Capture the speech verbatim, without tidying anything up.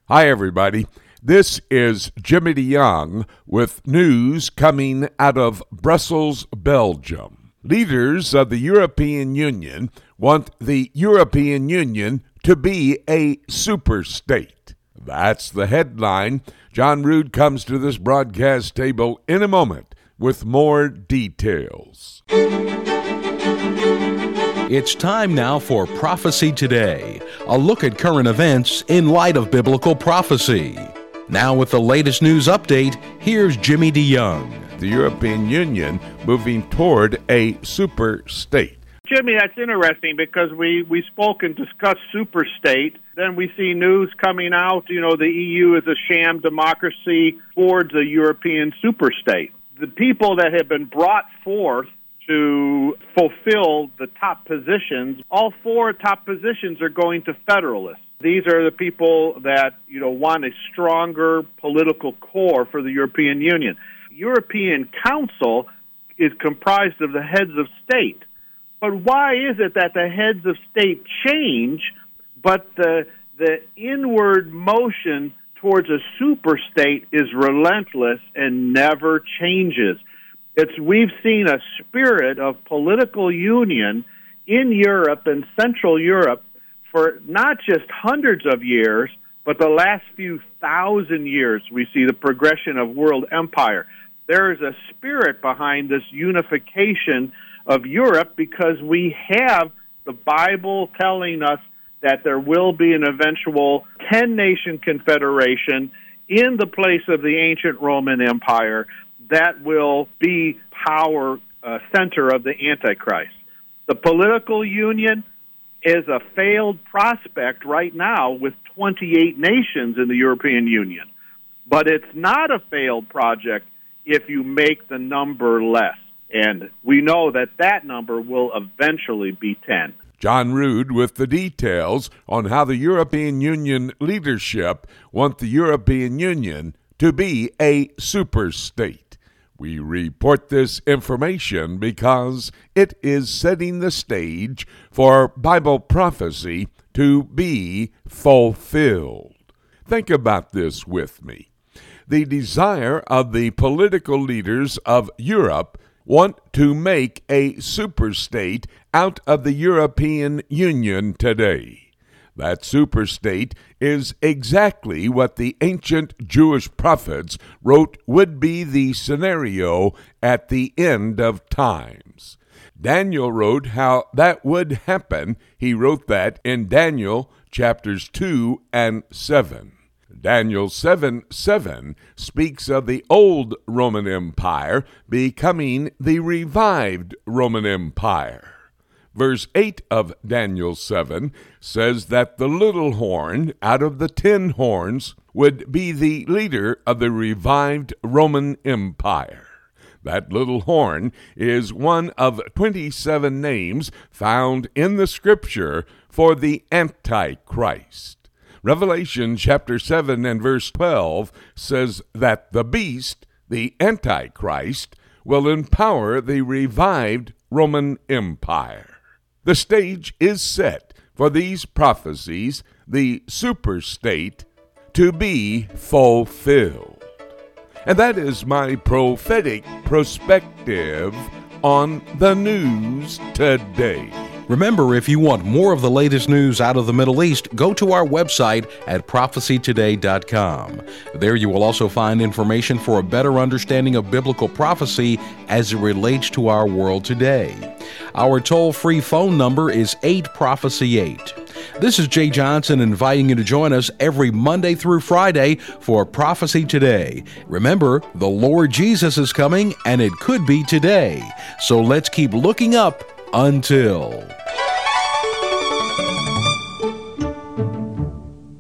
Hi, everybody. This is Jimmy DeYoung with news coming out of Brussels, Belgium. Leaders of the European Union want the European Union to be a superstate. That's the headline. John Rood comes to this broadcast table in a moment with more details. It's time now for Prophecy Today, a look at current events in light of biblical prophecy. Now with the latest news update, here's Jimmy DeYoung. The European Union moving toward a super state. Jimmy, that's interesting because we, we spoke and discussed super state. Then we see news coming out, you know, the E U is a sham democracy towards a European super state. The people that have been brought forth to fulfill the top positions, all four top positions are going to federalists. These are the people that, you know, want a stronger political core for the European Union. European Council is comprised of the heads of state. But why is it that the heads of state change, but the the inward motion towards a super state is relentless and never changes? It's we've seen a spirit of political union in Europe and Central Europe for not just hundreds of years, but the last few thousand years. We see the progression of world empire. There is a spirit behind this unification of Europe because we have the Bible telling us that there will be an eventual ten-nation confederation in the place of the ancient Roman Empire that will be power uh, center of the Antichrist. The political union is a failed prospect right now with twenty-eight nations in the European Union. But it's not a failed project if you make the number less. And we know that that number will eventually be ten. John Rood with the details on how the European Union leadership want the European Union to be a superstate. We report this information because it is setting the stage for Bible prophecy to be fulfilled. Think about this with me. The desire of the political leaders of Europe want to make a superstate out of the European Union today. That superstate is exactly what the ancient Jewish prophets wrote would be the scenario at the end of times. Daniel wrote how that would happen. He wrote that in Daniel chapters two and seven. Daniel seven seven speaks of the old Roman Empire becoming the revived Roman Empire. Verse eight of Daniel seven says that the little horn out of the ten horns would be the leader of the revived Roman Empire. That little horn is one of twenty-seven names found in the Scripture for the Antichrist. Revelation chapter seven and verse twelve says that the beast, the Antichrist, will empower the revived Roman Empire. The stage is set for these prophecies, the superstate, to be fulfilled. And that is my prophetic perspective on the news today. Remember, if you want more of the latest news out of the Middle East, go to our website at prophecy today dot com. There you will also find information for a better understanding of biblical prophecy as it relates to our world today. Our toll-free phone number is eight prophecy eight. This is Jay Johnson inviting you to join us every Monday through Friday for Prophecy Today. Remember, the Lord Jesus is coming, and it could be today. So let's keep looking up until...